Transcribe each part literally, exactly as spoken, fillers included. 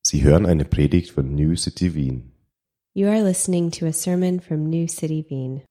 Sie hören eine Predigt von New City Wien. You are listening to a sermon from New City Wien.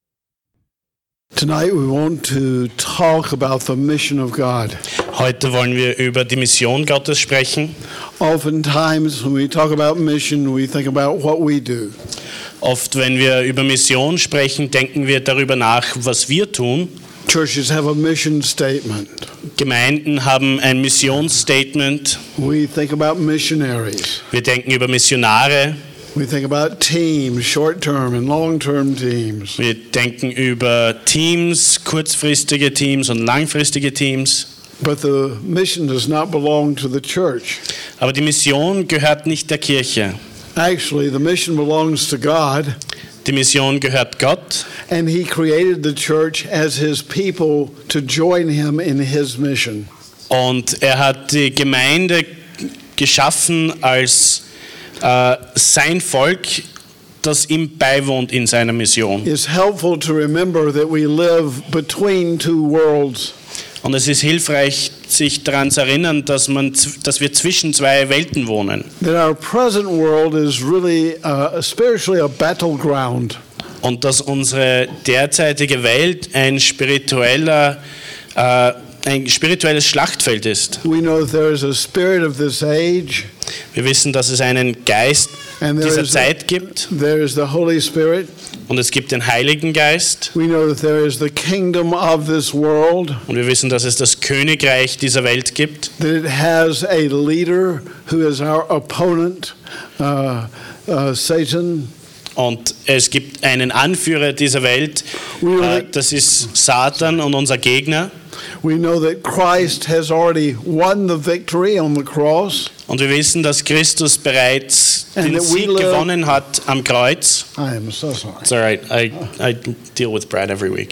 Tonight we want to talk about the mission of God. Heute wollen wir über die Mission Gottes sprechen. Oftentimes when we talk about mission, we think about what we do. Oft, wenn wir über Mission sprechen, denken wir darüber nach, was wir tun. Churches have a mission statement. Gemeinden haben ein Missionsstatement. We think about missionaries. Wir denken über Missionare. We think about teams, short-term and long-term teams. Wir denken über Teams, kurzfristige Teams und langfristige Teams. But the mission does not belong to the church. Aber die Mission gehört nicht der Kirche. Actually, the mission belongs to God. Die Mission gehört Gott. And He created the church as His people to join Him in His mission. Und er hat die Gemeinde geschaffen als äh, sein Volk, das ihm beiwohnt in seiner Mission. It's helpful to remember that we live between two worlds. Und es ist hilfreich, sich daran zu erinnern, dass, man, dass wir zwischen zwei Welten wohnen. That our present world is really uh, spiritually a battleground. Und dass unsere derzeitige Welt ein spiritueller, äh, ein spirituelles Schlachtfeld ist. We know that there is a spirit of this age. Wir wissen, dass es einen Geist And there dieser is Zeit the, gibt. there is the Holy Spirit. Und es gibt den Heiligen Geist. We know that there is the kingdom of this world. Und wir wissen, dass es das Königreich dieser Welt gibt. That it has a leader who is our opponent, uh, uh, Satan. Und es gibt einen Anführer dieser Welt, äh, das ist Satan und unser Gegner. We know that Christ has already won the victory on the cross. Und wir wissen, dass Christus bereits And den that we Sieg live- gewonnen hat am Kreuz. I am so sorry. It's all right. I, I deal with Brad every week.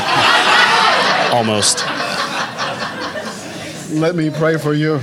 Almost. Let me pray for you.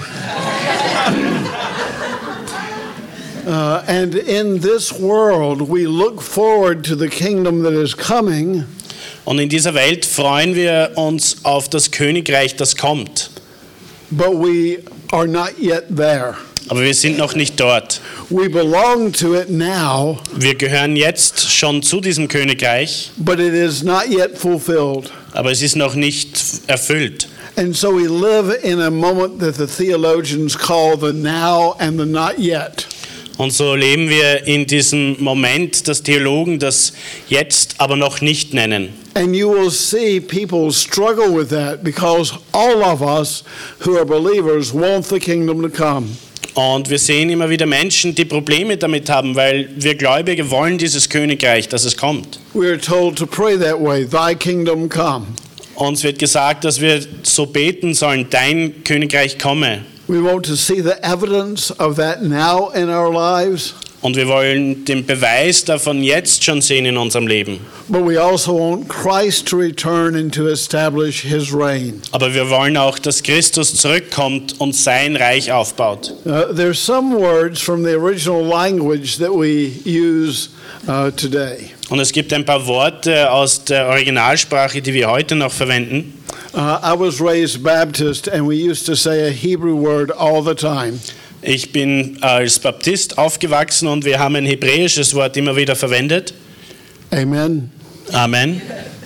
Uh, and in this world, we look forward to the kingdom that is coming. Und in dieser Welt freuen wir uns auf das Königreich, das kommt. But we are not yet there. Aber wir sind noch nicht dort. We belong to it now, Wir gehören jetzt schon zu diesem Königreich, but it is not yet fulfilled. aber es ist noch nicht erfüllt. And so we live in a moment that the theologians call the now and the not yet. Und so leben wir in diesem Moment, das Theologen das jetzt aber noch nicht nennen. And you will see people struggle with that because all of us who are believers want the kingdom to come. Und wir sehen immer wieder Menschen, die Probleme damit haben, weil wir Gläubige wollen dieses Königreich, dass es kommt. We are told to pray that way, thy kingdom come. Uns wird gesagt, dass wir so beten sollen, dein Königreich komme. We want to see the evidence of that now in our lives, Und wir wollen den Beweis davon jetzt schon sehen in unserem Leben. but we also want Christ to return and to establish his reign. Aber wir wollen auch, dass Christus zurückkommt und sein Reich aufbaut. Uh, there's some words from the original language that we use uh, today. Und es gibt ein paar Worte aus der Originalsprache, die wir heute noch verwenden. Uh, I was raised Baptist, and we used to say a Hebrew word all the time. Ich bin als Baptist aufgewachsen und wir haben ein hebräisches Wort immer wieder verwendet. Amen. Amen.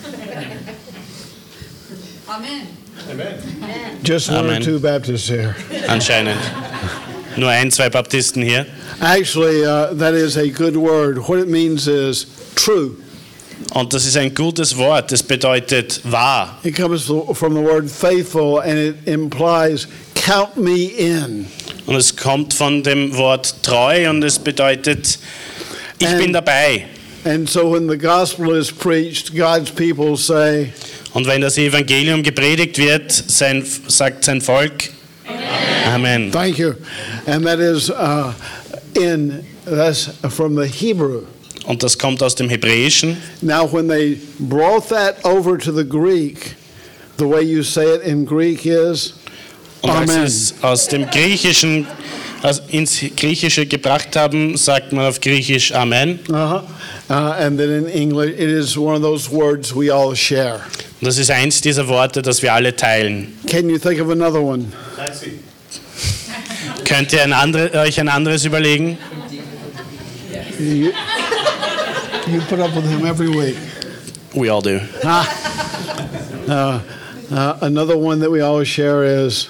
Amen. Just one Amen. or two Baptists here. Anscheinend. Nur ein, zwei Baptisten hier. Actually, uh, that is a good word. What it means is true. Und das ist ein gutes Wort. Das bedeutet wahr. It comes from the word faithful, and it implies count me in. Und es kommt von dem Wort treu und es bedeutet, ich And- bin dabei. And so when the gospel is preached, God's people say, Und wenn das Evangelium gepredigt wird, sein, sagt sein Volk, Amen. thank you. And that is uh, in, that's from the Hebrew. Und das kommt aus dem Hebräischen. Now, when they brought that over to the Greek, the way you say it in Greek is, Und als sie Amen. es aus dem Griechischen also ins Griechische gebracht haben, sagt man auf Griechisch Amen. uh-huh. uh, and then in English, it is one of those words we all share. Und das ist eins dieser Worte, das wir alle teilen. Can you think of another one? Könnt ihr ein andere, euch ein anderes überlegen? You, you put up with him every week. We all do. Ah. Uh, uh, another one that we always share is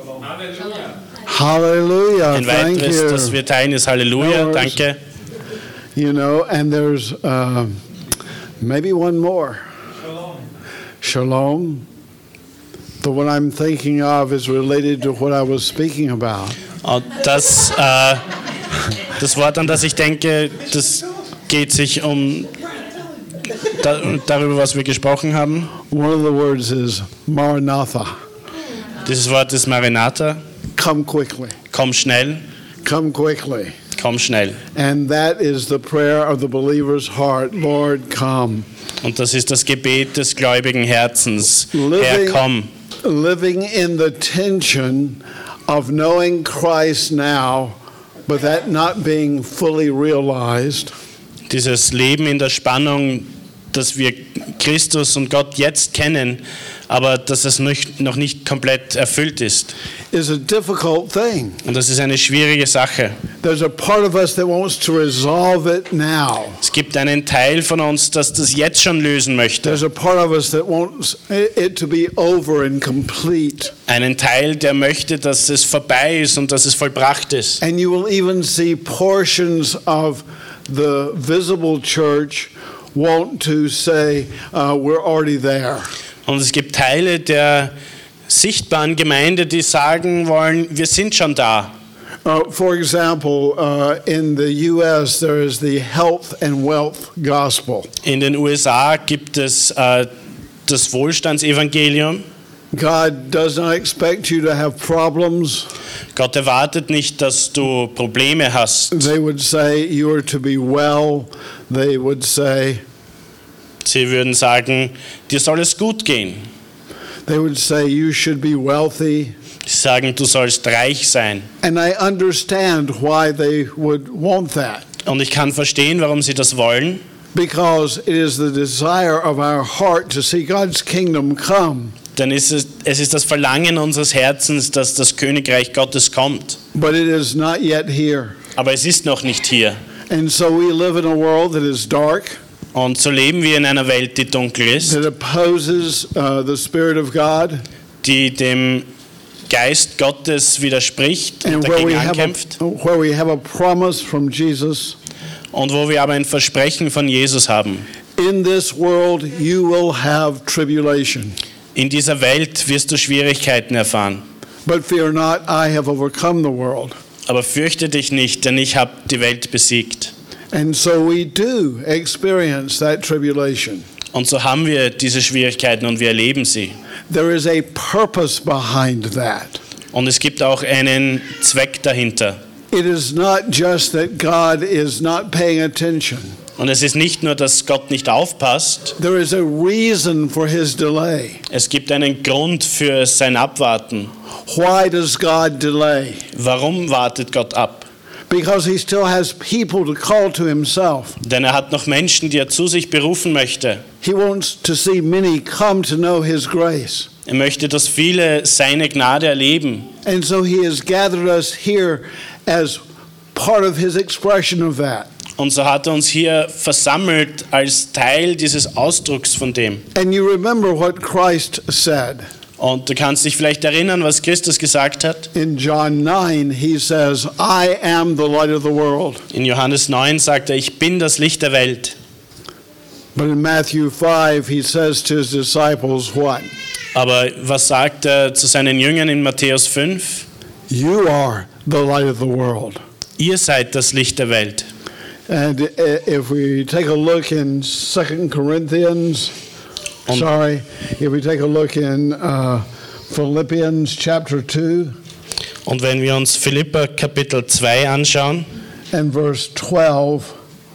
Hallelujah. Ein Thank weiteres, das you. wir teilen, ist Halleluja. No worries. Danke. You know, and there's uh, maybe one more. Shalom. The one I'm thinking of is related to what I was speaking about. Und das, äh, das Wort, an das ich denke, das geht sich um da, darüber, was wir gesprochen haben. One of the words is Maranatha. Dieses Wort ist Maranatha. Come quickly. Komm schnell, Come quickly. komm schnell. And that is the prayer of the believer's heart. Lord, come. Und das ist das Gebet des gläubigen Herzens. Herr, Living, komm. living in the tension of knowing Christ now, but that not being fully realized. Dieses Leben in der Spannung, dass wir Christus und Gott jetzt kennen, aber dass es nicht, noch nicht komplett erfüllt ist. Is a difficult thing. Und das ist eine schwierige Sache. There's a part of us that wants to resolve it now. Es gibt einen Teil von uns, das das jetzt schon lösen möchte. There's a part of us that wants it to be over and complete. Einen Teil, der möchte, dass es vorbei ist und dass es vollbracht ist. And you will even see portions of the visible church want to say, uh, we're already there. Und es gibt Teile der sichtbaren Gemeinde, die sagen wollen, wir sind schon da. Uh, for example, uh, in the U S there is the health and wealth gospel. In den U S A gibt es äh, das Wohlstandsevangelium. God does not expect you to have problems. Gott erwartet nicht, dass du Probleme hast. They would say you are to be well. They would say, Sie würden sagen, dir soll es gut gehen. they would say you should be wealthy. Sie sagen, du sollst reich sein. And I understand why they would want that. Und ich kann verstehen, warum sie das wollen. Because it is the desire of our heart to see God's kingdom come. Denn es ist, es ist das Verlangen unseres Herzens, dass das Königreich Gottes kommt. But it is not yet here. Aber es ist noch nicht hier. And so we live in a world that is dark, Und so leben wir in einer Welt, die dunkel ist, that opposes uh, the Spirit of God, die dem Geist Gottes widerspricht und and where we, dagegen have ankämpft. a, where we have a promise from Jesus. Und wo wir aber ein Versprechen von Jesus haben. In this world you will have tribulation. In dieser Welt wirst du Schwierigkeiten erfahren. But fear not, I have overcome the world. Aber fürchte dich nicht, denn ich habe die Welt besiegt. And so we do experience that tribulation. Und so haben wir diese Schwierigkeiten und wir erleben sie. There is a purpose behind that. Und es gibt auch einen Zweck dahinter. It is not just that God is not paying attention. Und es ist nicht nur, dass Gott nicht aufpasst, There is a reason for his delay. es gibt einen Grund für sein Abwarten. Why does God delay? Warum wartet Gott ab? Because he still has people to call to himself. Denn er hat noch Menschen, die er zu sich berufen möchte. He wants to see many come to know his grace. Er möchte, dass viele seine Gnade erleben. And so he has gathered us here as part of his expression of that. Und so hat er uns hier versammelt als Teil dieses Ausdrucks von dem. And you remember what Christ said. Und du kannst dich vielleicht erinnern, was Christus gesagt hat. In John nine, he says, I am the light of the world. In Johannes neun sagt er, ich bin das Licht der Welt. But in Matthew five, he says to his disciples, what? Aber was sagt er zu seinen Jüngern in Matthäus fünf? You are the light of the world. Ihr seid das Licht der Welt. And if we take a look in Second Corinthians, Und- sorry, if we take a look in uh, Philippians chapter two Und wenn wir uns Philipper Kapitel zwei anschauen, and verse twelve,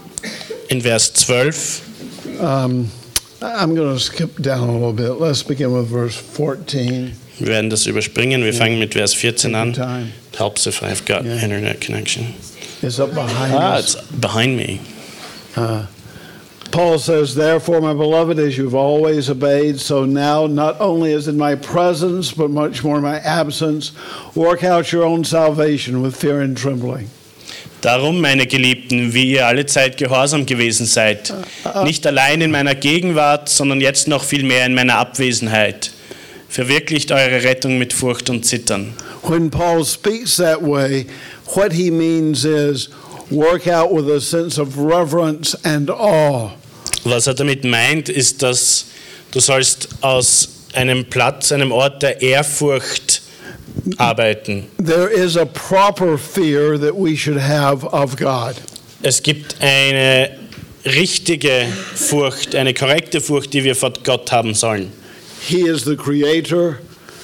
in Vers zwölf, um, I'm going to skip down a little bit. Let's begin with verse fourteen. wir werden das überspringen. Wir fangen mit Vers vierzehn an. Time. It helps if I've got Yeah. internet connection. It's up behind Ah, us. it's behind me. Uh, Paul says, therefore, my beloved, as you've always obeyed, so now, not only as in my presence, but much more in my absence, work out your own salvation with fear and trembling. Darum, meine Geliebten, wie ihr alle Zeit gehorsam gewesen seid, nicht allein in meiner Gegenwart, sondern jetzt noch viel mehr in meiner Abwesenheit. Verwirklicht eure Rettung mit Furcht und Zittern. When Paul speaks that way, what he means is work out with a sense of reverence and awe. Was er damit meint, ist, dass du sollst aus einem Platz, einem Ort der Ehrfurcht arbeiten. There is a proper fear that we should have of God. Es gibt eine richtige Furcht, eine korrekte Furcht, die wir vor Gott haben sollen. He is the creator.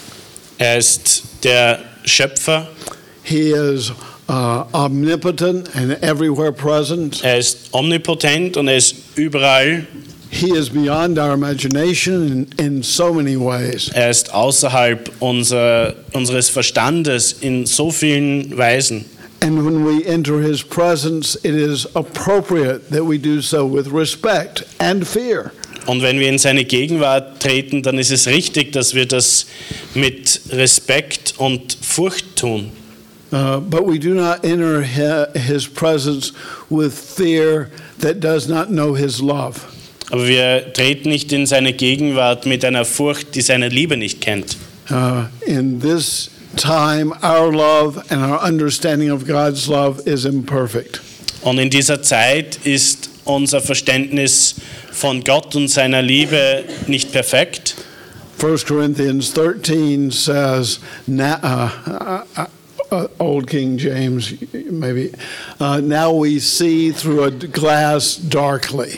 Er ist der Schöpfer. He is uh, omnipotent and everywhere present. Er ist omnipotent und er ist überall. He is beyond our imagination in, in so many ways. Er ist außerhalb unser, unseres Verstandes in so vielen Weisen. And when we enter his presence, it is appropriate that we do so with respect and fear. Und wenn wir in seine Gegenwart treten, dann ist es richtig, dass wir das mit Respekt und Furcht tun. Uh, but we do not enter his presence with fear that does not know his love. Aber wir treten nicht in seine Gegenwart mit einer Furcht, die seine Liebe nicht kennt. Uh, in this time, our love and our understanding of God's love is imperfect. Und in dieser Zeit ist unser Verständnis von Gott und seiner Liebe nicht perfekt. First Corinthians thirteen says, now, uh, uh, uh, Old King James, maybe, uh, now we see through a glass darkly.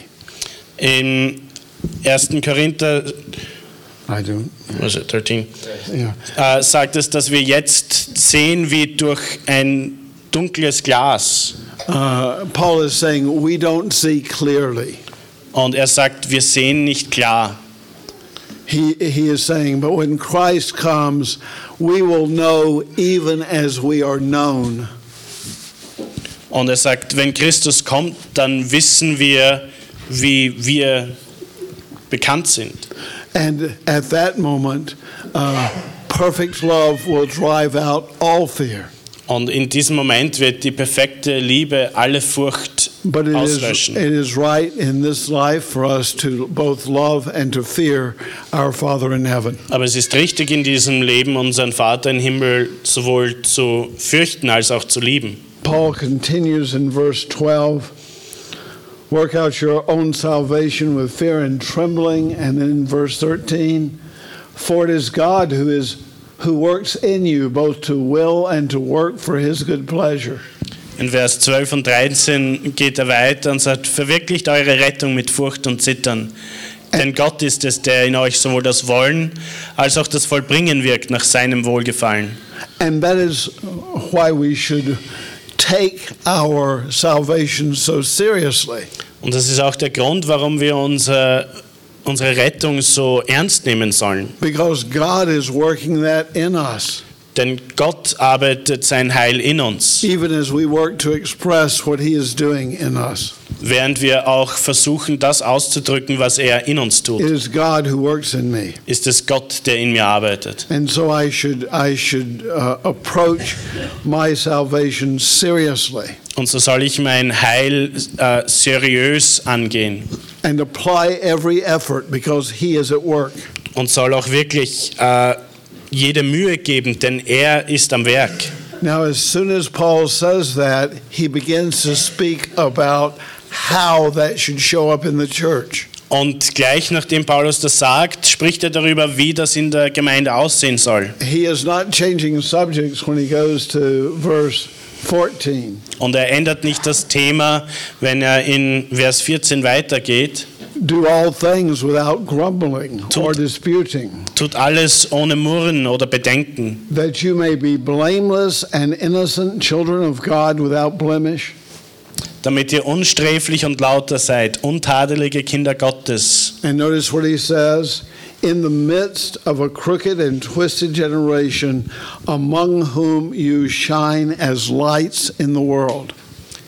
In ersten Korinther I don't. was it, thirteen, Yeah. äh, sagt es, dass wir jetzt sehen wie durch ein dunkles Glas. Uh, Paul is saying we don't see clearly. Und er sagt, wir sehen nicht klar. He, he is saying, but when Christ comes, we will know even as we are known. Und er sagt, wenn Christus kommt, dann wissen wir, wie wir bekannt sind. And at that moment, uh, perfect love will drive out all fear. Und in diesem Moment wird die perfekte Liebe alle Furcht But it is, auslöschen. it is right in this life for us to both love and to fear our Father in heaven. Aber es ist richtig in diesem Leben, unseren Vater im Himmel sowohl zu fürchten als auch zu lieben. Paul continues in verse twelve, work out your own salvation with fear and trembling. And then in verse thirteen, for it is God who is who works in you both to will and to work for his good pleasure. In Vers zwölf und dreizehn geht er weiter und sagt, verwirklicht eure Rettung mit Furcht und Zittern. Denn Gott ist es, der in euch sowohl das Wollen als auch das Vollbringen wirkt nach seinem Wohlgefallen. And that is why we should take our salvation so seriously. Und das ist auch der Grund, warum wir unser, unsere Rettung so ernst nehmen sollen. Because God is working that in us. Denn Gott arbeitet sein Heil in uns, Even as we work to express what he is doing in us. während wir auch versuchen, das auszudrücken, was er in uns It tut. is God who works in me. Ist es Gott, der in mir arbeitet. And so I should I should uh, approach my salvation seriously Und so soll ich mein Heil äh, seriös angehen and apply every effort because he is at work. und soll auch wirklich äh, jede Mühe geben, denn er ist am Werk. Now as soon as Paul says that, he begins to speak about how that should show up in the church. Und gleich nachdem Paulus das sagt, spricht er darüber, wie das in der Gemeinde aussehen soll. He is not changing subjects when he goes to verse fourteen. Und er ändert nicht das Thema, wenn er in Vers vierzehn weitergeht. Do all things without grumbling or disputing, Tut alles ohne Murren oder Bedenken, that you may be blameless and innocent children of God without blemish, damit ihr unsträflich und lauter seid, untadelige Kinder Gottes. and notice what he says, in the midst of a crooked and twisted generation, among whom you shine as lights in the world.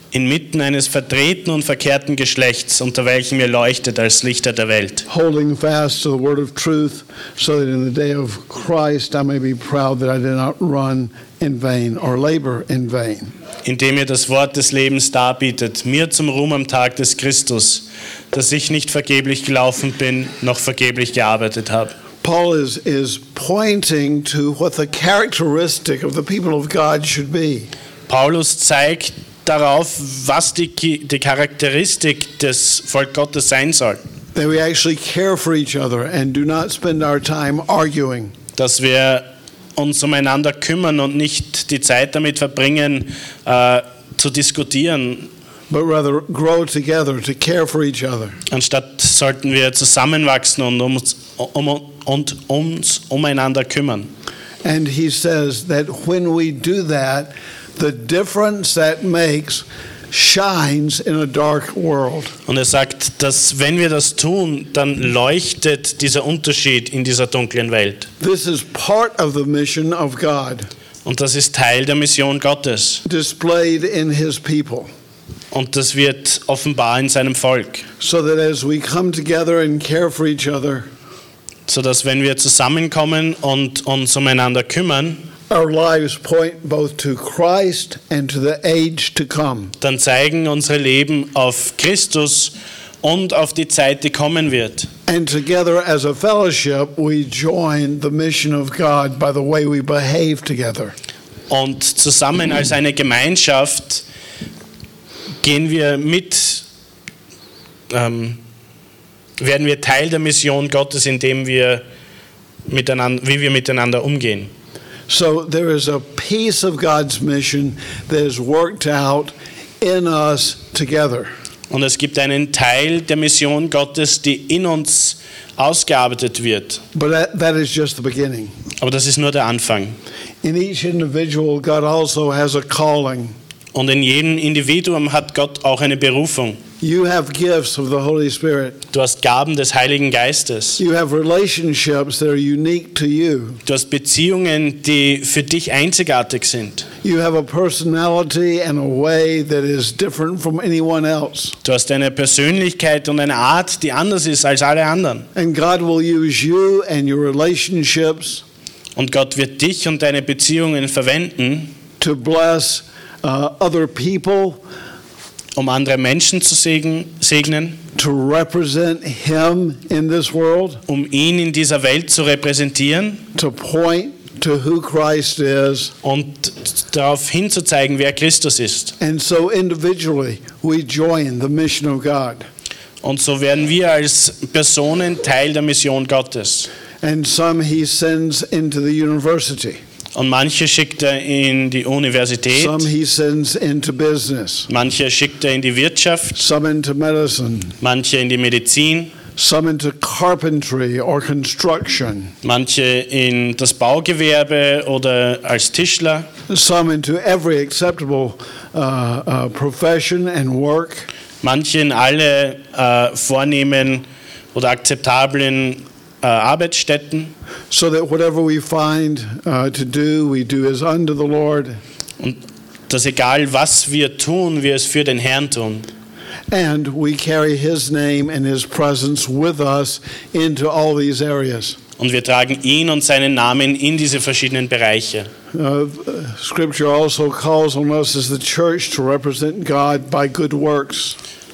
inmitten eines verdrehten und verkehrten Geschlechts, unter welchem ihr leuchtet als Lichter der Welt. Holding fast to the word of truth, so that in the day of Christ I may be proud that I did not run in vain or labor in vain. Indem ihr das Wort des Lebens darbietet, mir zum Ruhm am Tag des Christus, dass ich nicht vergeblich gelaufen bin, noch vergeblich gearbeitet habe. Paul is, is pointing to what the characteristic of the people of God should be. Paulus zeigt darauf, was die, die Charakteristik des Volk Gottes sein soll. That we actually care for each other and do not spend our time arguing. Dass wir uns umeinander kümmern und nicht die Zeit damit verbringen, äh, zu diskutieren. But rather grow together to care for each other. Anstatt sollten wir zusammenwachsen und uns, um, und uns umeinander kümmern. And he says that when we do that, the difference that makes shines in a dark world. Und er sagt, dass wenn wir das tun, dann leuchtet dieser Unterschied in dieser dunklen Welt. This is part of the mission of God. Und das ist Teil der Mission Gottes. Displayed in his people. Und das wird offenbar in seinem Volk. So that as we come together and care for each other, so dass wenn wir zusammenkommen und uns umeinander kümmern, our lives point both to Christ and to the age to come. Dann zeigen unsere Leben auf Christus und auf die Zeit, die kommen wird. And together as a fellowship we join the mission of God by the way we behave together. Und zusammen als eine Gemeinschaft gehen wir mit, ähm, werden wir Teil der Mission Gottes, indem wir miteinander, wie wir miteinander umgehen. So there is a piece of God's mission that is worked out in us together. Und es gibt einen Teil der Mission Gottes, die in uns ausgearbeitet wird. But that, that is just the beginning. Aber das ist nur der Anfang. In each individual, God also has a calling. Und in jedem Individuum hat Gott auch eine Berufung. You have gifts of the Holy Spirit. Du hast Gaben des Heiligen Geistes. You have relationships that are unique to you. Du hast Beziehungen, die für dich einzigartig sind. You have a personality and a way that is different from anyone else. Du hast eine Persönlichkeit und eine Art, die anders ist als alle anderen. And God will use you and your relationships. Und Gott wird dich und deine Beziehungen verwenden, to bless uh, other people, um andere Menschen zu segnen, to represent Him in this world, um ihn in dieser Welt zu repräsentieren, to point to who Christ is, und darauf hinzuzeigen, wer Christus ist. And so individually we join the mission of God. Und so werden wir als Personen Teil der Mission Gottes. And some He sends into the university. Und manche schickt er in die Universität. Some He sends into business. Manche schickt er in die Wirtschaft. Some into medicine. Manche in die Medizin. Some into carpentry or construction. Manche in das Baugewerbe oder als Tischler. Some into every acceptable uh, uh, profession and work. Manche in alle äh, vornehmen oder akzeptablen äh, Arbeitsstätten. So that whatever we find uh, to do, we do as unto the Lord. Und dass egal was wir tun, wir es für den Herrn tun. And we carry His name and His presence with us into all these areas. Und wir tragen ihn und seinen Namen in diese verschiedenen Bereiche. Uh, scripture also calls on us as the church to represent God by good works.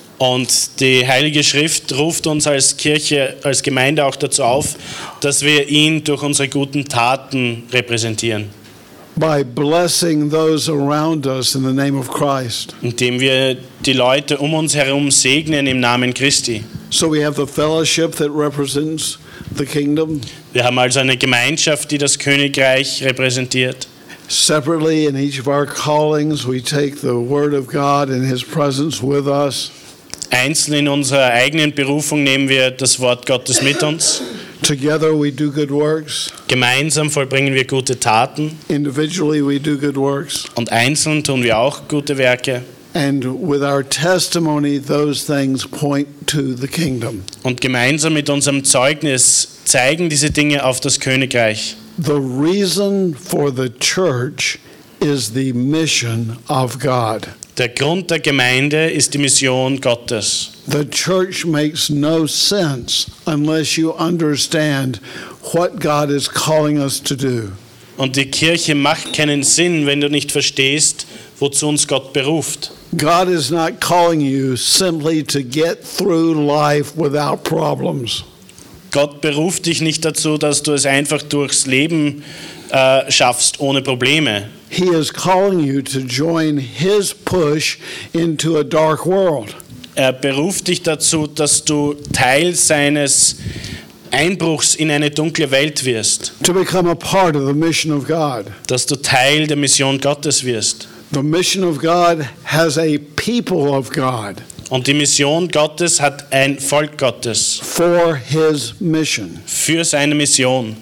Und die Heilige Schrift ruft uns als Kirche, als Gemeinde auch dazu auf, dass wir ihn durch unsere guten Taten repräsentieren. By blessing those around us in the name of Christ. Indem wir die Leute um uns herum segnen im Namen Christi. So we have the fellowship that represents the kingdom. Wir haben also eine Gemeinschaft, die das Königreich repräsentiert. Separately in each of our callings we take the word of God and His presence with us. Einzeln in unserer eigenen Berufung nehmen wir das Wort Gottes mit uns. Together we do good works. Gemeinsam vollbringen wir gute Taten. Individually we do good works. Und einzeln tun wir auch gute Werke. And with our testimony those things point to the kingdom. Und gemeinsam mit unserem Zeugnis zeigen diese Dinge auf das Königreich. The reason for the church is the mission of God. Der Grund der Gemeinde ist die Mission Gottes. The church makes no sense unless you understand what God is calling us to do. Und die Kirche macht keinen Sinn, wenn du nicht verstehst, wozu uns Gott beruft. God is not calling you simply to get through life without problems. Gott beruft dich nicht dazu, dass du es einfach durchs Leben äh, schaffst, ohne Probleme. He is calling you to join His push into a dark world. Er beruft dich dazu, dass du Teil seines Einbruchs in eine dunkle Welt wirst. To become a part of the mission of God. Dass du Teil der Mission Gottes wirst. The mission of God has a people of God. Und die Mission Gottes hat ein Volk Gottes. For His mission. Für seine Mission.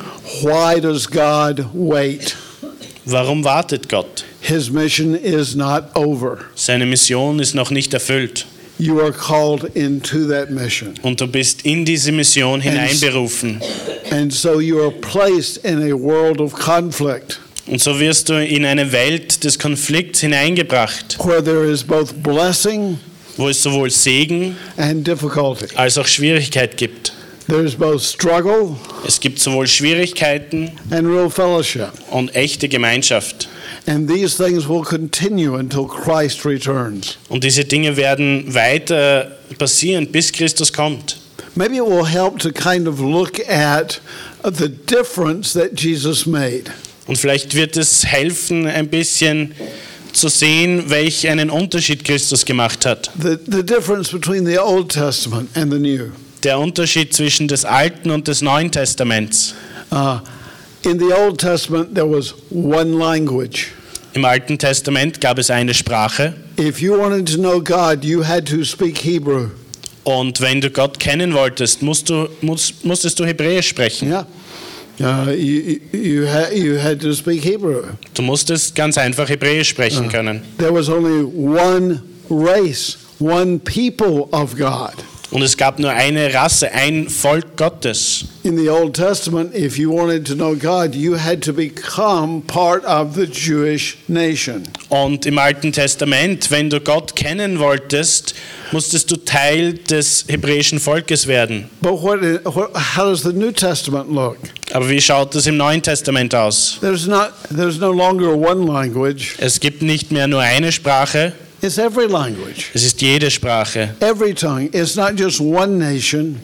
Why does God wait? Warum wartet Gott? His mission is not over. Seine Mission ist noch nicht erfüllt. You are called into that mission. Und du bist in diese Mission hineinberufen. And so you are placed in a world of conflict. Und so wirst du in eine Welt des Konflikts hineingebracht, where there is both blessing wo es sowohl Segen and difficulty. als auch Schwierigkeit gibt. There is both struggle Es gibt sowohl Schwierigkeiten and real fellowship. und echte Gemeinschaft. And these things will continue until Christ returns. Und diese Dinge werden weiter passieren, bis Christus kommt. Maybe it will help to kind of look at the difference that Jesus made. Und vielleicht wird es helfen, ein bisschen zu sehen, welch einen Unterschied Christus gemacht hat. The, the difference between the Old Testament and the New. Der Unterschied zwischen des Alten und des Neuen Testaments. Uh, in the Old Testament there was one language. Im Alten Testament gab es eine Sprache. If you wanted to know God, you had to speak Hebrew. Und wenn du Gott kennen wolltest, musst du, musst, musstest du Hebräisch sprechen. Yeah. Uh, you, you, had, you had to speak Hebrew. Du musstest ganz einfach Hebräisch sprechen können. There was only one race, one people of God. Und es gab nur eine Rasse, ein Volk Gottes. In the Old Testament, if you wanted to know God, you had to become part of the Jewish nation. Und im Alten Testament, wenn du Gott kennen wolltest, musstest du Teil des hebräischen Volkes werden. But what, what, how does the New Testament look? Aber wie schaut das im Neuen Testament aus? There's not, there's no longer one language. Es gibt nicht mehr nur eine Sprache, It's every language, es ist jede Sprache. every tongue. It's not just one nation.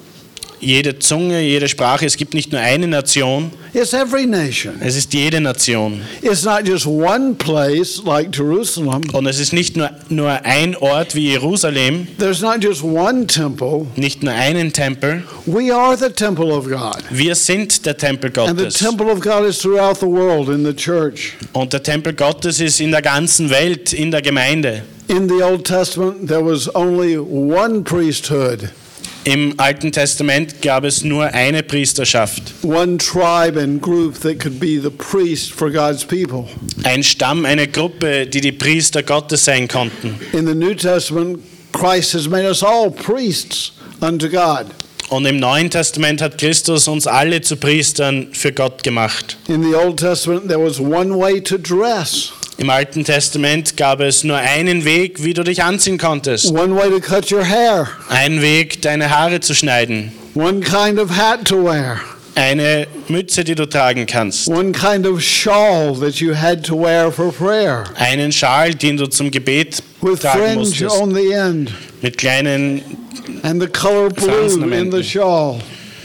Jede Zunge, jede Sprache, es gibt nicht nur eine Nation, It's every nation. es ist jede Nation. It's not just one place like Jerusalem. Und es ist nicht nur, nur ein Ort wie Jerusalem, There's not just one temple. nicht nur einen Tempel. We are the temple of God. Wir sind der Tempel And the Gottes. temple of God is throughout the world in the church. Und der Tempel Gottes ist in der ganzen Welt, in der Gemeinde. In the Old Testament, there was only one priesthood, Im Alten Testament gab es nur eine Priesterschaft. one tribe and group that could be the priest for God's people. Ein Stamm, eine Gruppe, die die Priester Gottes sein konnten. In the New Testament, Christ has made us all priests unto God. Und im Neuen Testament hat Christus uns alle zu Priestern für Gott gemacht. In the Old Testament, there was one way to dress, Im Alten Testament gab es nur einen Weg, wie du dich anziehen konntest. one way to cut your hair, Ein Weg, deine Haare zu schneiden. one kind of hat to wear, Eine Mütze, die du tragen kannst. one kind of shawl that you had to wear for prayer, Einen Schal, den du zum Gebet with tragen fringe musstest. on the end, Mit kleinen... and the color blue in the Ornamenten. shawl.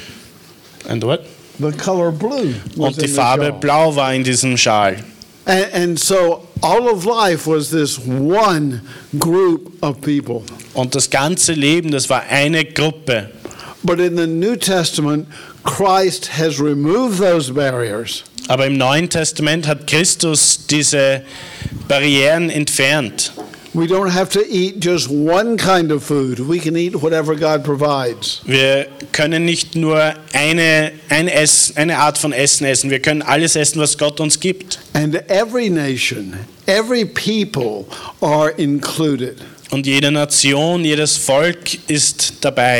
And what? The color blue was Und die in the Farbe shawl. blau war in diesem Schal. And, and so all of life was this one group of people. Und das ganze Leben, das war eine Gruppe. But in the New Testament, Christ has removed those barriers. Aber im Neuen Testament hat Christus diese Barrieren entfernt. We don't have to eat just one kind of food. We can eat whatever God provides. Wir können nicht nur eine, ein Ess, eine Art von Essen essen. Wir können alles essen, was Gott uns gibt. And every nation, every people are included. Und jede Nation, jedes Volk ist dabei.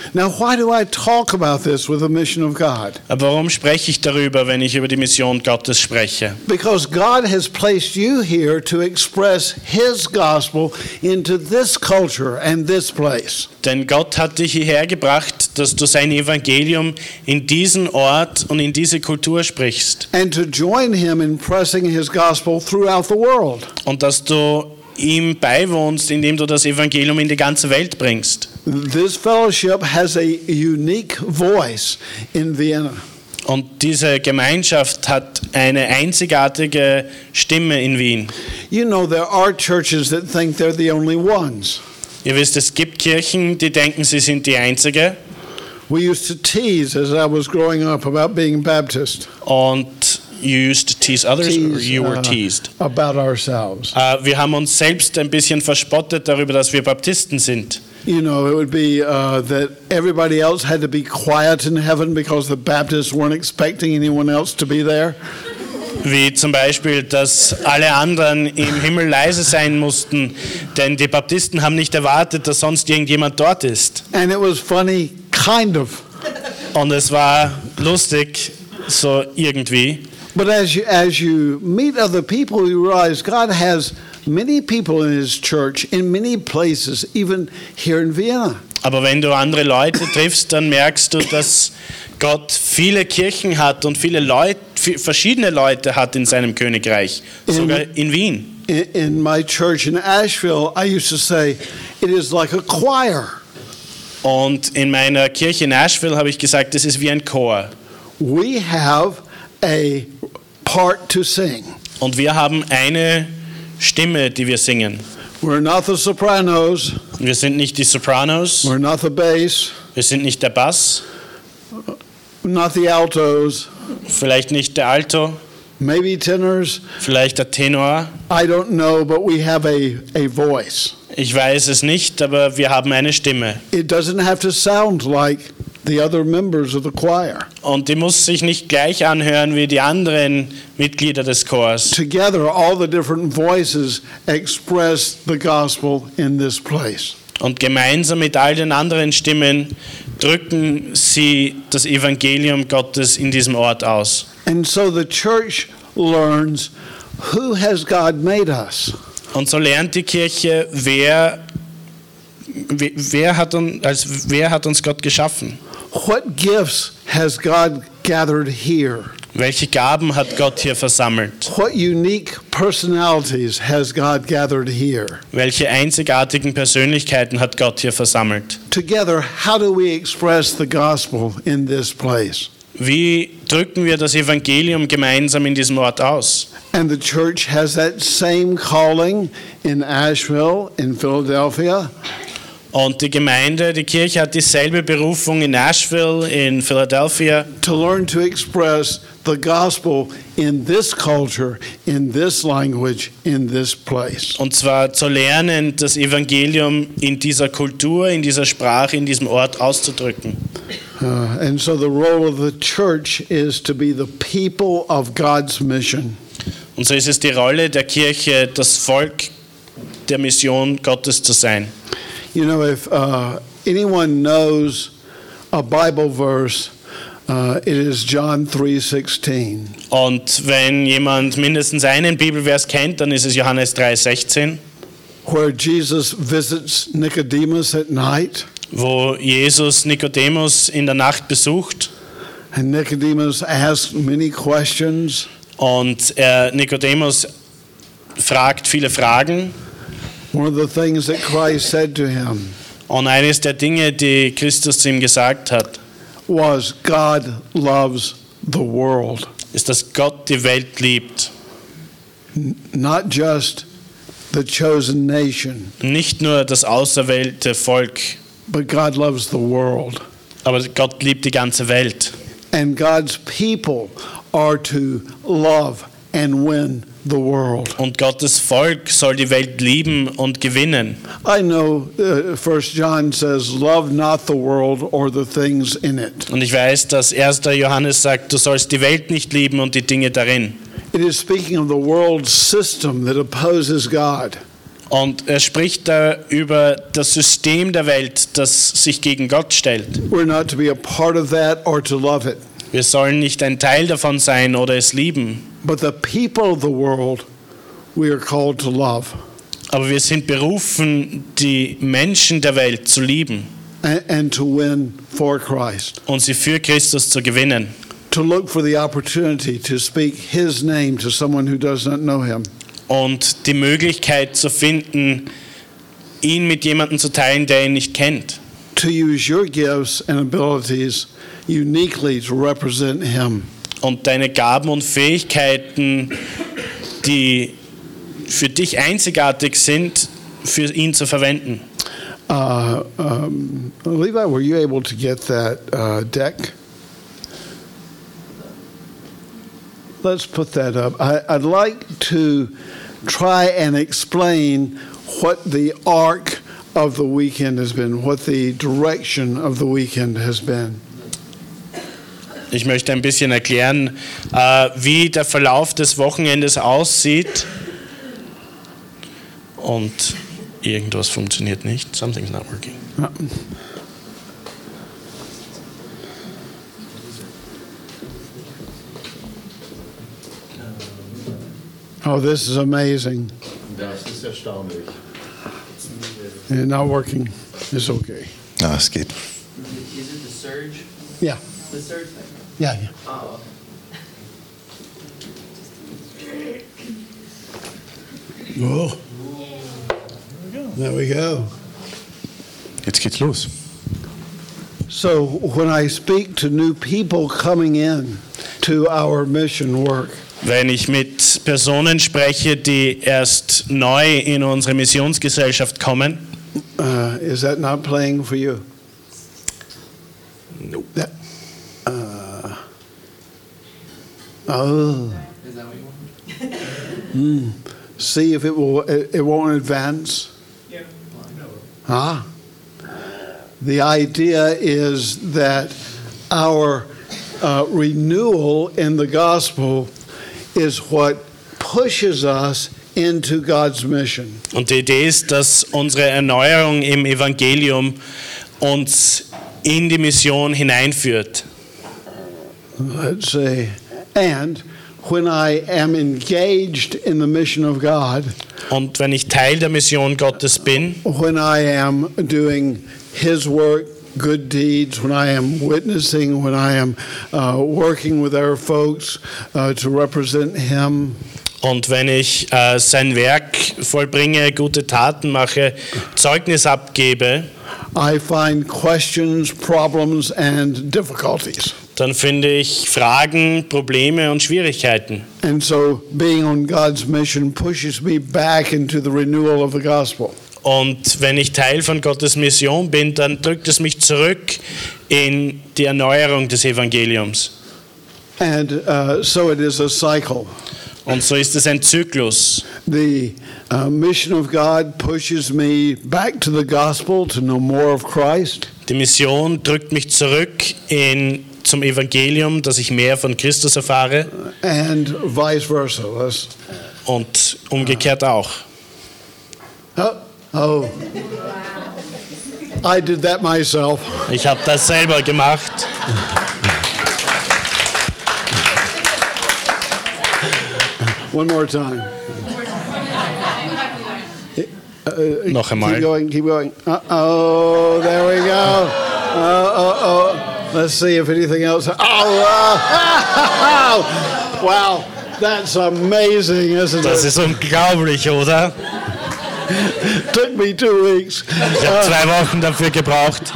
Now, why do I talk about this with the mission of God? Aber warum spreche ich darüber, wenn ich über die Mission Gottes spreche? Because God has placed you here to express His gospel into this culture and this place. Denn Gott hat dich hierher gebracht, dass du sein Evangelium in diesen Ort und in diese Kultur sprichst. And to join Him in pressing His gospel throughout the world. Und dass du ihm beiwohnst, indem du das Evangelium in die ganze Welt bringst. This fellowship has a unique voice in Vienna. Und diese Gemeinschaft hat eine einzigartige Stimme in Wien. You know, there are churches that think they're the only ones. Ihr wisst, es gibt Kirchen, die denken, sie sind die einzige. We used to tease as I was growing up about being Baptist. Und you used to tease others, or you were uh, teased? about ourselves. Uh, wir haben uns selbst ein bisschen verspottet darüber, dass wir Baptisten sind. You know, it would be uh, that everybody else had to be quiet in heaven because the Baptists weren't expecting anyone else to be there. Wie zum Beispiel, dass alle anderen im Himmel leise sein mussten, denn die Baptisten haben nicht erwartet, dass sonst irgendjemand dort ist. And it was funny, kind of. Und es war lustig, so irgendwie. But as you, as you meet other people, you realize God has many people in His church in many places, even here in Vienna. Aber wenn du andere Leute triffst, dann merkst du, dass Gott viele Kirchen hat und viele Leute, verschiedene Leute hat in seinem Königreich, sogar in Wien. In, in my church in Asheville, I used to say, it is like a choir. Und in meiner Kirche in Asheville habe ich gesagt, das ist wie ein Chor. We have a part to sing. Und wir haben eine Stimme, die wir singen. We're not the sopranos. Wir sind nicht die Sopranos. We're not the bass. Wir sind nicht der Bass. Not the altos. Vielleicht nicht der Alto. Maybe tenors. Vielleicht der Tenor. I don't know, but we have a, a voice. Ich weiß es nicht, aber wir haben eine Stimme. It doesn't have to sound like the other members of the choir. Und die muss sich nicht gleich anhören wie die anderen Mitglieder des Chors. Together, all the different voices express the gospel in this place. Und gemeinsam mit all den anderen Stimmen drücken sie das Evangelium Gottes in diesem Ort aus. And so the church learns, who has God made us? Und so lernt die Kirche, wer, wer, hat, uns, also wer hat uns Gott geschaffen? What gifts has God gathered here? Welche Gaben hat Gott hier versammelt? What unique personalities has God gathered here? Welche einzigartigen Persönlichkeiten hat Gott hier versammelt? Together, how do we express the gospel in this place? Wie drücken wir das Evangelium gemeinsam in diesem Ort aus? And the church has that same calling in Asheville, in Philadelphia. Und die Gemeinde, die Kirche hat dieselbe Berufung in Asheville, in Philadelphia. To learn to express the gospel in this culture, in this language, in this place. Und zwar zu lernen, das Evangelium in dieser Kultur, in dieser Sprache, in diesem Ort auszudrücken. Uh, and so the role of the church is to be the people of God's mission. Und so ist es die Rolle der Kirche, das Volk der Mission Gottes zu sein. You know, if uh, anyone knows a Bible verse, uh, it is John three sixteen. Und wenn jemand mindestens einen Bibelvers kennt, dann ist es Johannes drei sechzehn, Where Jesus visits Nicodemus at night. wo Jesus Nikodemus in der Nacht besucht. And Nicodemus asks many questions. Und er, Nikodemus fragt viele Fragen. One of the things that Christ said to him Und eines der Dinge, die Christus zu ihm gesagt hat, was, God loves the world. ist, dass Gott die Welt liebt. Not just the chosen nation, Nicht nur das auserwählte Volk, but God loves the world. aber Gott liebt die ganze Welt. And God's people are to love and win the world. Und Gottes Volk soll die Welt lieben und gewinnen. I know uh, First John says, love not the world or the things in it. Und ich weiß, dass erster Johannes sagt, du sollst die Welt nicht lieben und die Dinge darin. It is speaking of the world system that opposes God. Und er spricht da über das System der Welt, das sich gegen Gott stellt. We're not to be a part of that or to love it. Wir sollen nicht ein Teil davon sein oder es lieben. But the people of the world we are called to love. Aber wir sind berufen, die Menschen der Welt zu lieben. And, and to win for Christ. Und sie für Christus zu gewinnen. To look for the opportunity to speak His name to someone who does not know Him. Und die Möglichkeit zu finden, ihn mit jemandem zu teilen, der ihn nicht kennt. To use your gifts and abilities uniquely to represent Him. Und deine Gaben und Fähigkeiten, die für dich einzigartig sind, für ihn zu verwenden. Uh, um, Levi, were you able to get that uh, deck? Let's put that up. I, I'd like to try and explain what the arc of the weekend has been, what the direction of the weekend has been. Ich möchte ein bisschen erklären, äh, wie der Verlauf des Wochenendes aussieht. Und irgendwas funktioniert nicht. Something's not working. Oh, this is amazing. Das ist erstaunlich. Yeah, not working. It's okay. Ah, es geht. Is it the surge? Yeah, The surge thing? yeah, yeah. Oh, Whoa. There we go. Jetzt geht's los. So when I speak to new people coming in to our mission work, Wenn ich mit Personen spreche, die erst neu in unsere Missionsgesellschaft kommen, uh, is that not playing for you? Nope. That, uh, oh, is that what you want? see if it will. It, it won't advance. Yeah. Well, I know. Huh? The idea is that our uh, renewal in the gospel is what pushes us into God's mission. und die Idee ist, dass unsere Erneuerung im Evangelium uns in die Mission hineinführt. Let's see. And when I am engaged in the mission of God, Und wenn ich Teil der Mission Gottes bin, when I am doing His work, good deeds, when I am witnessing, when I am uh, working with our folks uh, to represent Him, und wenn ich äh, sein Werk vollbringe, gute Taten mache, Zeugnis abgebe, I find questions, problems, and difficulties. dann finde ich Fragen, Probleme und Schwierigkeiten. And so being on God's mission pushes me back into the renewal of the gospel. Und wenn ich Teil von Gottes Mission bin, dann drückt es mich zurück in die Erneuerung des Evangeliums. And uh, so it is a cycle. Und so ist es ein Zyklus. The uh, mission of God pushes me back to the gospel to know more of Christ. Die Mission drückt mich zurück in, zum Evangelium, dass ich mehr von Christus erfahre, And vice versa. Let's, und umgekehrt auch. oh, oh. I did that myself. Ich habe das selber gemacht. One more time. Uh, Noch einmal. Keep going, keep going. Uh-oh, there we go. Uh, oh, oh. Let's see if anything else. Oh, uh, wow. That's amazing, isn't Das it? ist unglaublich, oder? Took me two weeks. Ich habe zwei Wochen dafür gebraucht.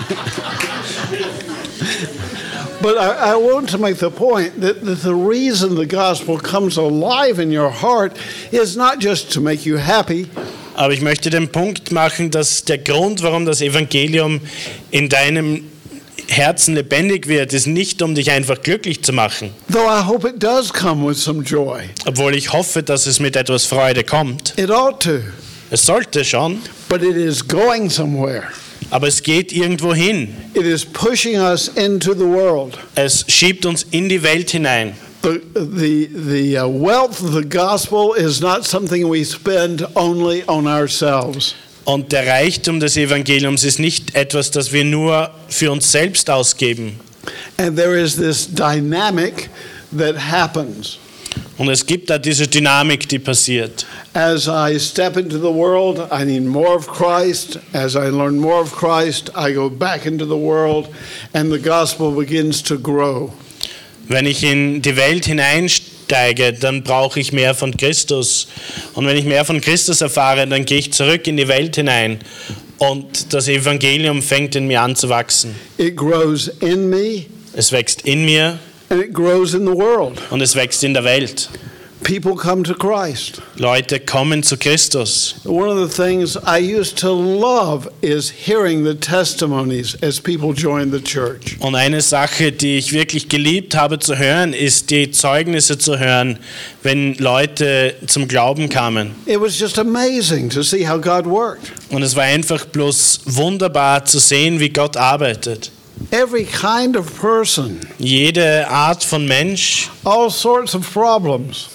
But I, I want to make the point that, that the reason the gospel comes alive in your heart is not just to make you happy, Aber ich möchte den Punkt machen, dass der Grund, warum das Evangelium in deinem Herzen lebendig wird, ist nicht, um dich einfach glücklich zu machen. though I hope it does come with some joy. Obwohl ich hoffe, dass es mit etwas Freude kommt. It ought to, Es sollte schon, but it is going somewhere. aber es geht irgendwo hin. It is pushing us into the world. Es schiebt uns in die Welt hinein. the the the uh, wealth of the gospel is not something we spend only on ourselves. Und der Reichtum des Evangeliums ist nicht etwas, das wir nur für uns selbst ausgeben. And there is this dynamic that happens. Und es gibt da diese Dynamik, die passiert. As I step into the world, I need more of Christ. As I learn more of Christ, I go back into the world and the gospel begins to grow. Wenn ich in die Welt hineinsteige, dann brauche ich mehr von Christus. Und wenn ich mehr von Christus erfahre, dann gehe ich zurück in die Welt hinein. Und das Evangelium fängt in mir an zu wachsen. It grows in me Es wächst in mir and it grows in the world. und es wächst in der Welt. People come to Christ. Leute kommen zu Christus. One of the things I used to love is hearing the testimonies as people join the church. Und eine Sache, die ich wirklich geliebt habe zu hören, ist die Zeugnisse zu hören, wenn Leute zum Glauben kamen. It was just amazing to see how God worked. Und es war einfach bloß wunderbar zu sehen, wie Gott arbeitet. Every kind of person, Jede Art von Mensch, all sorts of problems.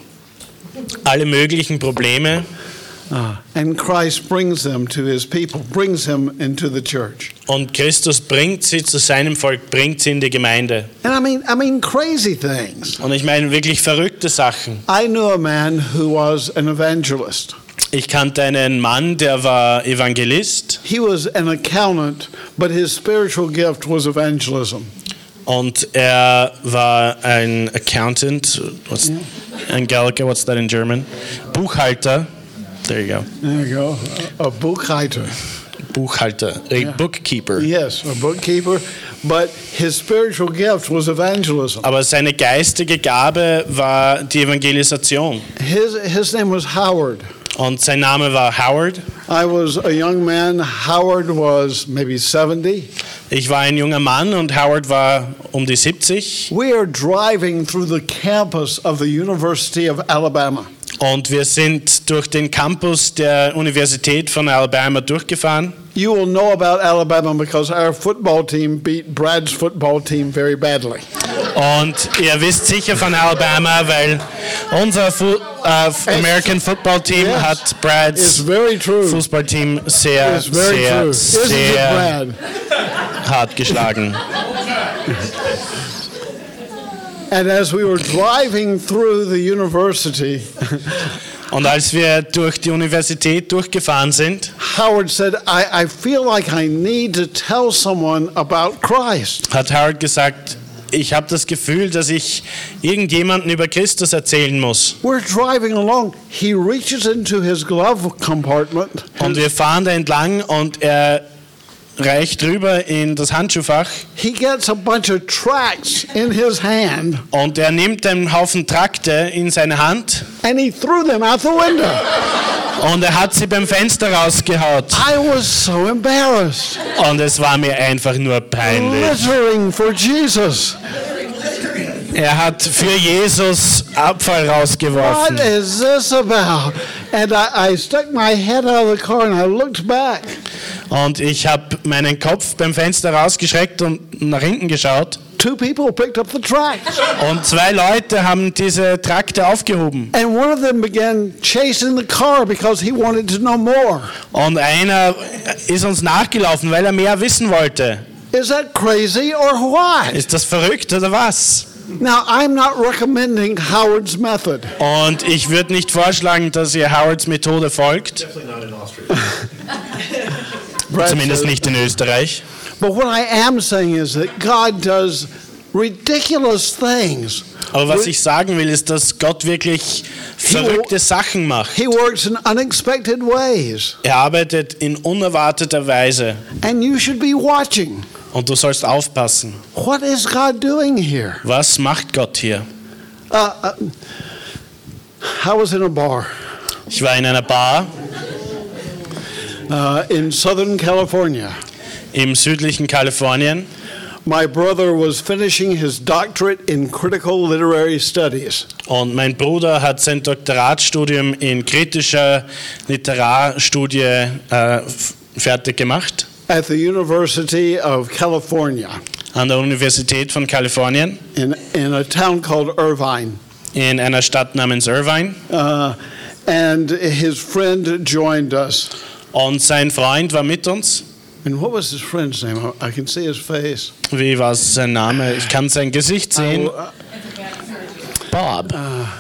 alle möglichen Probleme. And Christ brings them to his people, brings him into the church. Und Christus bringt sie zu seinem Volk, bringt sie in die Gemeinde. And I mean, I mean crazy things. Und ich meine wirklich verrückte Sachen. I knew a man who was an evangelist. Ich kannte einen Mann, der war Evangelist. He was an accountant, but his spiritual gift was evangelism. Und er war ein Accountant. What's, Angelica, what's that in German? Buchhalter. There you go. There you go. A, a bookkeeper. Buchhalter, a Yeah. bookkeeper. Yes, a bookkeeper. But his spiritual gift was evangelism. Aber seine geistige Gabe war die Evangelisation. His, his name was Howard. Und sein Name war Howard. I was a young man. Howard was maybe seventy. Ich war ein junger Mann und Howard war um die siebzig. We are driving through the campus of the University of Alabama. Und wir sind durch den Campus der Universität von Alabama durchgefahren. You will know about Alabama because our football team beat Brad's football team very badly. Und ihr wisst sicher von Alabama, weil unser Fu äh, American Football Team Yes. hat It's Brads very true. Fußballteam sehr, It's very sehr, true. Isn't it, sehr Brad? hart geschlagen. And as we were driving through the university, Und als wir durch die Universität durchgefahren sind, Howard said, I, I feel like I need to tell someone about Christ. hat Howard gesagt, ich habe das Gefühl, dass ich irgendjemanden über Christus erzählen muss. We're driving along. He reaches into his glove compartment. Und wir fahren da entlang und er reicht rüber in das Handschuhfach He gets a bunch of tracts in his hand und er nimmt einen Haufen Trakte in seine Hand and he threw them out the window. und er hat sie beim Fenster rausgehaut. I was so embarrassed. Und es war mir einfach nur peinlich. Littering for Jesus. Er hat für Jesus Abfall What rausgeworfen. is this about? And I, I stuck my head out of the car and I looked back. Und ich habe meinen Kopf beim Fenster rausgeschreckt und nach hinten geschaut. Two people picked up the tracts. Und zwei Leute haben diese Trakte aufgehoben. And one of them began chasing the car because he wanted to know more. Und einer ist uns nachgelaufen, weil er mehr wissen wollte. Is that crazy or what? Ist das verrückt oder was? Now, I'm not recommending Howard's method. Und ich würde nicht vorschlagen, dass ihr Howards Methode folgt. Definitely not in Austria. Brad Zumindest says. nicht in Österreich. But what I am saying is that God does ridiculous things. Aber was ich sagen will, ist, dass Gott wirklich verrückte Sachen macht. He works in unexpected ways. Er arbeitet in unerwarteter Weise. And you should be watching. Und du sollst aufpassen. What is God doing here? Was macht Gott hier? Uh, uh, I was in a bar Ich war in einer Bar uh, in Southern California. im südlichen Kalifornien. My brother was finishing his doctorate in critical literary studies. Und mein Bruder hat sein Doktoratstudium in kritischer Literarstudie äh, f- fertig gemacht At the University of California. an der Universität von Kalifornien in, in a town called Irvine. in einer Stadt namens Irvine. Uh, and his friend joined us. Und sein Freund war mit uns. And what was his friend's name? I can see his face. Wie war sein Name? Ich kann sein Gesicht sehen. Uh, Bob.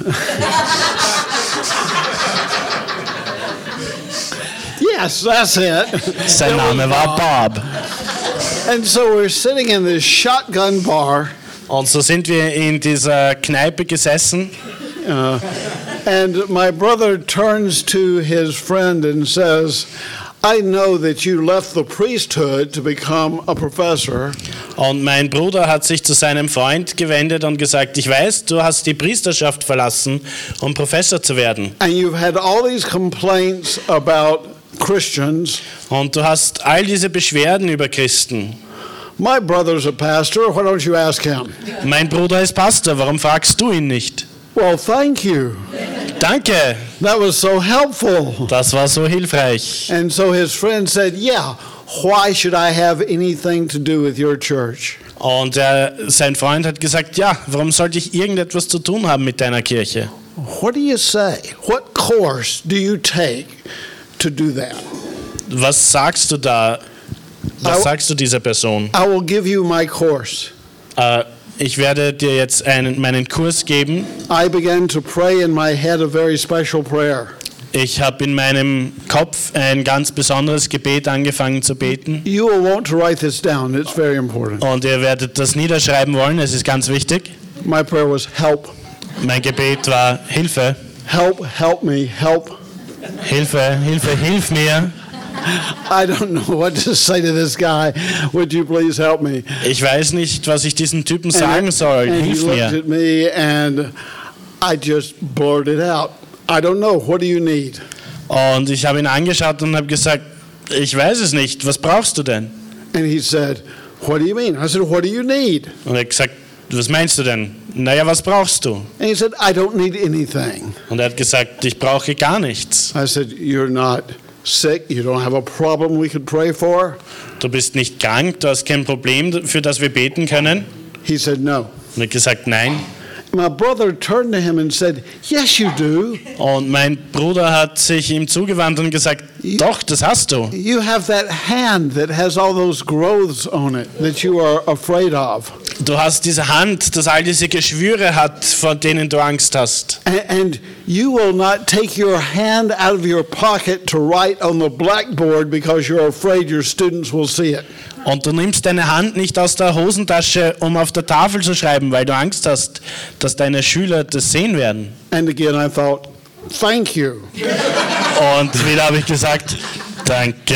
yes, that's it. Sein Name war Bob. And so we're sitting in this shotgun bar. Und so sind wir in dieser Kneipe gesessen. Uh, and my brother turns to his friend and says, I know that you left the priesthood to become a professor. Und mein Bruder hat sich zu seinem Freund gewendet und gesagt, ich weiß, du hast die Priesterschaft verlassen, um Professor zu werden. And you've had all these complaints about Christians. Und du hast all diese Beschwerden über Christen. My brother's a pastor. Why don't you ask him? Mein Bruder ist Pastor, warum fragst du ihn nicht? Well, thank you. Danke, That was so helpful. das war so hilfreich. And so his friend said, yeah, why should I have anything to do with your church? Und er, sein Freund hat gesagt, ja, warum sollte ich irgendetwas zu tun haben mit deiner Kirche? What do you say? What course do you take to do that? Was sagst du da? Was Au- sagst du dieser Person? I will give you my course. Äh, ich werde dir jetzt einen, meinen Kurs geben. I began to pray in my head a very special prayer. Ich habe in meinem Kopf ein ganz besonderes Gebet angefangen zu beten. You will want to write this down. It's very important. Und ihr werdet das niederschreiben wollen, es ist ganz wichtig. My prayer was help, Mein Gebet war Hilfe, help, help me, help. Hilfe, Hilfe, hilf mir. I don't know what to say to this guy. Would you please help me? Ich weiß nicht, was ich diesem Typen sagen soll. and he Hilf looked mir. at me and I just blurted out, I don't know, what do you need? Und ich habe ihn angeschaut und habe gesagt, ich weiß es nicht, was brauchst du denn? And he said, what do you mean? I said, what do you need? Und er hat gesagt, was meinst du denn? Naja, was brauchst du? And he said, I don't need anything. Und er hat gesagt, ich brauche gar nichts. I said, you're not sick, you don't have a problem we could pray for? Du bist nicht krank, du hast kein Problem, für das wir beten können. He said, no. Und er hat gesagt, nein. My brother turned to him and said, yes, you do. Und mein Bruder hat sich ihm zugewandt und gesagt, doch, das hast du. You have that hand that has all those growths on it that you are afraid of. Du hast diese Hand, das all diese Geschwüre hat, von denen du Angst hast. And, and you will not take your hand out of your pocket to write on the blackboard because you're afraid your students will see it. Und du nimmst deine Hand nicht aus der Hosentasche, um auf der Tafel zu schreiben, weil du Angst hast, dass deine Schüler das sehen werden. And again, I thought, thank you. Und wieder habe ich gesagt, danke.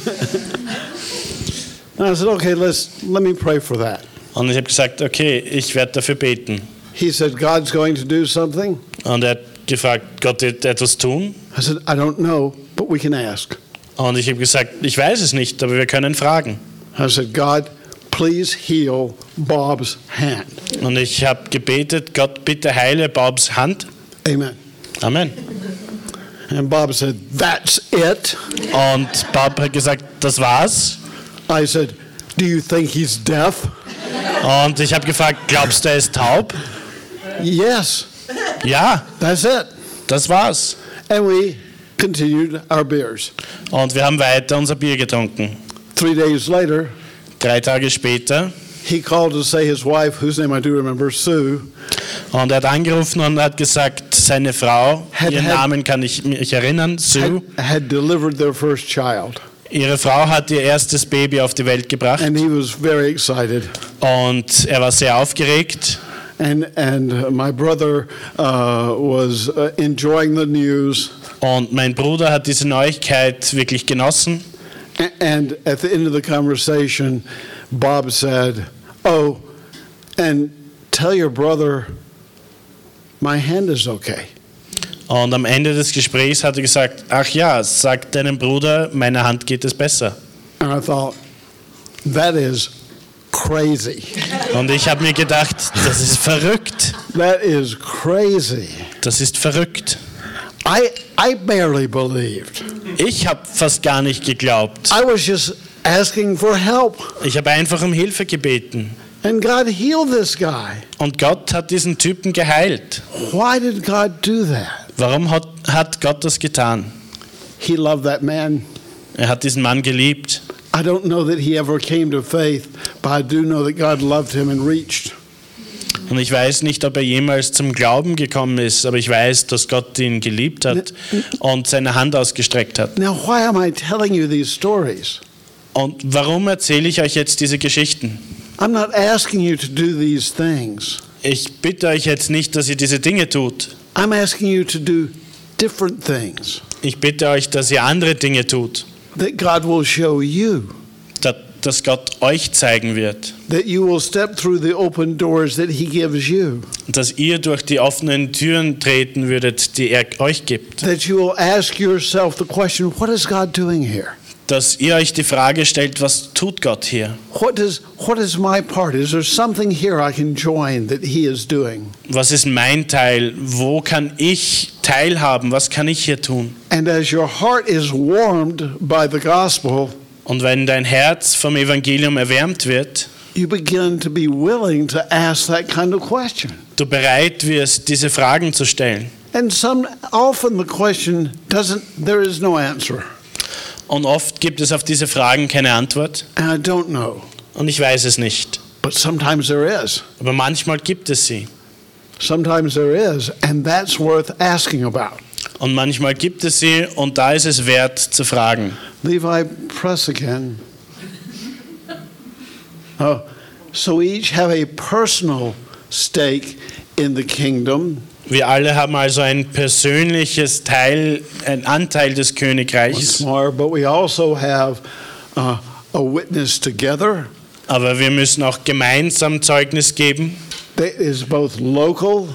And I said, okay, let's, let me pray for that. Und ich habe gesagt, okay, ich werde dafür beten. He said, God's going to do something. Und er hat gefragt, Gott wird etwas tun? I said, I don't know, but we can ask. Und ich habe gesagt, ich weiß es nicht, aber wir können fragen. I said, God, please heal Bob's hand. Und ich habe gebetet, Gott, bitte heile Bobs Hand. Amen. Amen. And Bob said, that's it. Und Bob hat gesagt, das war's. I said, do you think he's deaf? Und ich habe gefragt, glaubst du, er ist taub? Yes, Ja, that's it. das war's. And we continued our beers. Und wir haben weiter unser Bier getrunken. Three days later, Drei Tage später. he called to say his wife, whose name I do remember, Sue, Und er hat angerufen und hat gesagt, seine Frau, Had- ihren had- Namen kann ich mich erinnern, Sue. had, had delivered their first child. Ihre Frau hat ihr erstes Baby auf die Welt gebracht. And he was very excited. Und er war sehr aufgeregt. And, and uh, my brother uh, was uh, enjoying the news. Und mein Bruder hat diese Neuigkeit wirklich genossen. A- And at the end of the conversation, Bob said, oh, and tell your brother my hand is okay. Und am Ende des Gesprächs hat er gesagt, ach ja, sag deinem Bruder, meiner Hand geht es besser. And I thought, that is crazy. Und ich habe mir gedacht, das ist verrückt. That is crazy. Das ist verrückt. I, I barely believed. Ich habe fast gar nicht geglaubt. I was just asking for help. Ich habe einfach um Hilfe gebeten. And God healed this guy. Und Gott hat diesen Typen geheilt. Why did God do that? Warum hat, hat Gott das getan? He loved that man. Er hat diesen Mann geliebt. I don't know that he ever came to faith, but I do know that God loved him and reached. Und ich weiß nicht, ob er jemals zum Glauben gekommen ist, aber ich weiß, dass Gott ihn geliebt hat und seine Hand ausgestreckt hat. Now, why am I telling you these stories? Und warum erzähle ich euch jetzt diese Geschichten? I'm not asking you to do these things. Ich bitte euch jetzt nicht, dass ihr diese Dinge tut. I'm asking you to do different things Ich bitte euch, dass ihr andere Dinge tut, that God will show you, da- dass Gott euch zeigen wird. that you will step through the open doors that He gives you, Dass ihr durch die offenen Türen treten würdet, die er euch gibt. that you will ask yourself the question, what is God doing here? Dass ihr euch die Frage stellt, was tut Gott hier? What is, what is my part? Is there something here I can join that He is doing? Was ist mein Teil? Wo kann ich teilhaben? Was kann ich hier tun? And as your heart is warmed by the gospel, Und wenn dein Herz vom Evangelium erwärmt wird, you begin to be willing to ask that kind of question. du bereit wirst, diese Fragen zu stellen. And some often the question doesn't, there is no answer. Und oft gibt es auf diese Fragen keine Antwort. And I don't know. Und ich weiß es nicht. But sometimes there is. Aber manchmal gibt es sie. Sometimes there is. And that's worth asking about. Und manchmal gibt es sie und da ist es wert zu fragen. Levi, press again. Oh, so we each have a personal stake in the kingdom. Wir alle haben also ein persönliches Teil, ein Anteil des Once Königreichs. more, but we also have uh, a witness together Aber wir müssen auch gemeinsam Zeugnis geben, that is both local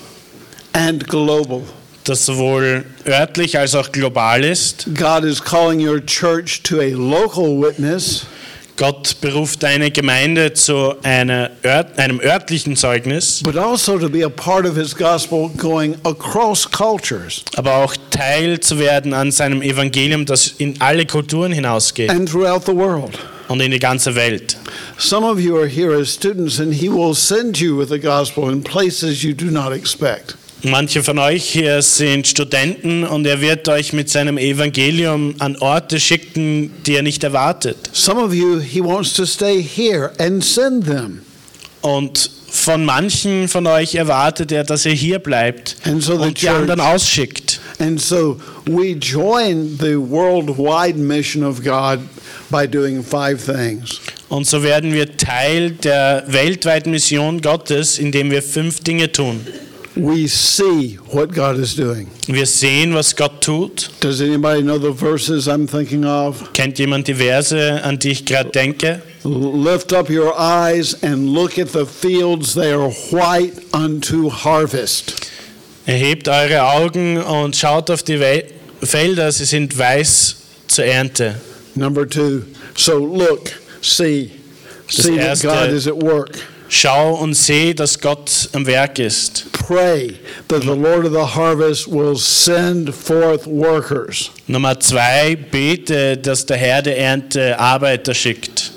and global. das sowohl örtlich als auch global ist. God is calling your church to a local witness, Gott beruft eine Gemeinde zu einer ört, einem örtlichen Zeugnis, but also to be a part of His gospel going across cultures aber auch Teil zu werden an seinem Evangelium, das in alle Kulturen hinausgeht and throughout the world. und in die ganze Welt. Some of you are here as students, and He will send you with the gospel in places you do not expect. Manche von euch hier sind Studenten und er wird euch mit seinem Evangelium an Orte schicken, die ihr nicht erwartet. Some of you, He wants to stay here and send them. Und von manchen von euch erwartet er, dass ihr hier bleibt And so the und die anderen church- ausschickt. And so we join the worldwide mission of God by doing five things. Und so werden wir Teil der weltweiten Mission Gottes, indem wir fünf Dinge tun. We see what God is doing. Wir sehen, was Gott tut. Does anybody know the verses I'm thinking of? Kennt jemand die Verse, an die ich gerade denke? Lift up your eyes and look at the fields, they are white unto harvest. Erhebt eure Augen und schaut auf die We- Felder, sie sind weiß zur Ernte. Number two, so look, see, see that erste- God is at work. Schau und seh, dass Gott am Werk ist. Pray that the Lord of the harvest will send forth workers. Nummer zwei, bete, dass der Herr der Ernte Arbeiter schickt.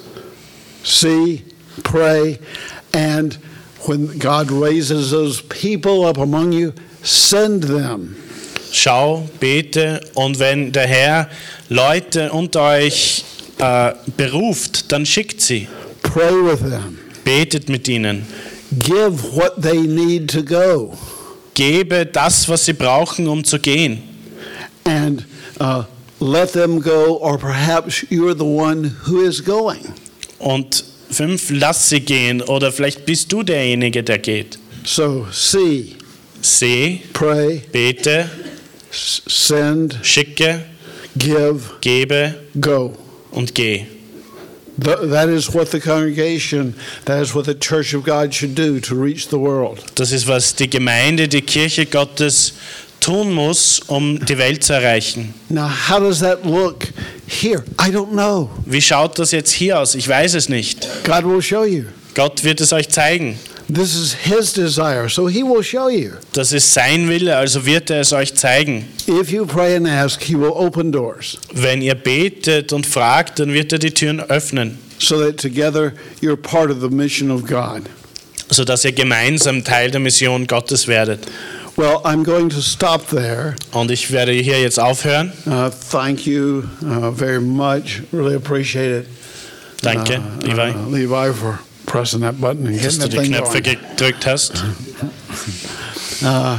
See, pray, and when God raises those people up among you, send them. Schau, bete und wenn der Herr Leute unter euch äh, beruft, dann schickt sie. Pray with them. Betet mit ihnen. Give what they need to go. Gebe das, was sie brauchen, um zu gehen. And uh, let them go, or perhaps you're the one who is going. Und fünf, lass sie gehen oder vielleicht bist du derjenige, der geht. So see, Seh, pray, bete, s- send, schicke, give, gebe go. und geh. Th- that is what the congregation, that is what the church of God should do to reach the world. Das ist, was die Gemeinde, die Kirche Gottes tun muss, um die Welt zu erreichen. Now, how does that look here? I don't know. Wie schaut das jetzt hier aus? Ich weiß es nicht. God will show you. Gott wird es euch zeigen. This is His desire, so He will show you. Das ist sein Wille, also wird er es euch zeigen. If you pray and ask, He will open doors. Wenn ihr betet und fragt, dann wird er die Türen öffnen. so that together you're part of the mission of God. sodass ihr gemeinsam Teil der Mission Gottes werdet. Well, I'm going to stop there. Und ich werde hier jetzt aufhören. Uh, thank you uh, very much. Really appreciate it. Danke, uh, Levi, uh, Levi, for pressing that button and dass getting du that die thing Knöpfe going. gedrückt hast. Uh,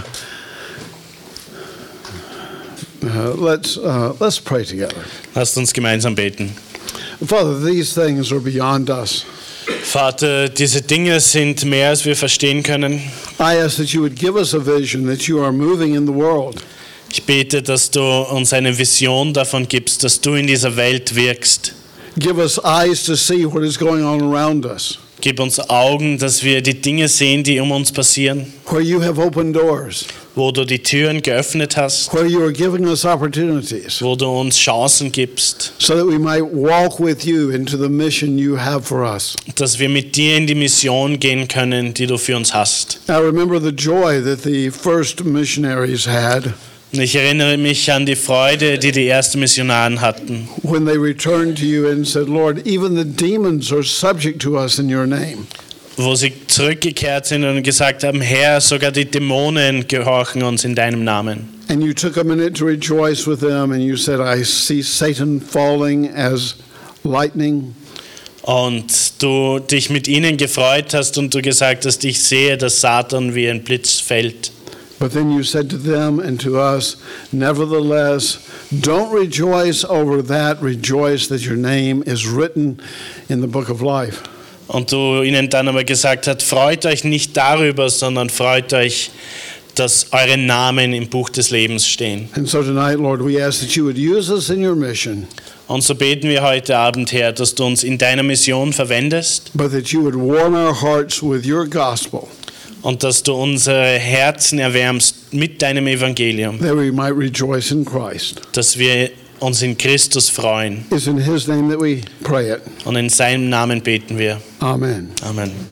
uh, let's uh, let's pray together. Lasst uns gemeinsam beten. Father, these things are beyond us. Vater, diese Dinge sind mehr, als wir verstehen können. I ask that you would give us a vision that you are moving in the world. Ich bete, dass du uns eine Vision davon gibst, dass du in dieser Welt wirkst. Give us eyes to see what is going on around us. Gib uns Augen, dass wir die Dinge sehen, die um uns passieren, Where you have opened doors. wo du die Türen geöffnet hast, Where you are giving us opportunities. wo du uns Chancen gibst, So that we might walk with you into the mission you have for us. dass wir mit dir in die Mission gehen können, die du für uns hast. I remember the joy that the first missionaries had Und ich erinnere mich an die Freude, die die ersten Missionaren hatten, when they returned to you and said, Lord, even the demons are subject to us in your name. wo sie zurückgekehrt sind und gesagt haben, Herr, sogar die Dämonen gehorchen uns in deinem Namen. And you took a minute to rejoice with them and you said, I see Satan falling as lightning. Und du dich mit ihnen gefreut hast und du gesagt hast, ich sehe, dass Satan wie ein Blitz fällt. But then you said to them and to us, nevertheless, don't rejoice over that, rejoice that your name is written in the book of life. Und du ihnen dann aber gesagt hast, freut euch nicht darüber, sondern freut euch, dass eure Namen im Buch des Lebens stehen. And so tonight, Lord, we ask that you would use us in your mission, Und so beten wir heute Abend, Herr, dass du uns in deiner Mission verwendest but that you would warm our hearts with your gospel, und dass du unsere Herzen erwärmst mit deinem Evangelium, that we might rejoice in Christ. dass wir uns in Christus freuen. It's in his name that we pray it. Und in seinem Namen beten wir. Amen. Amen.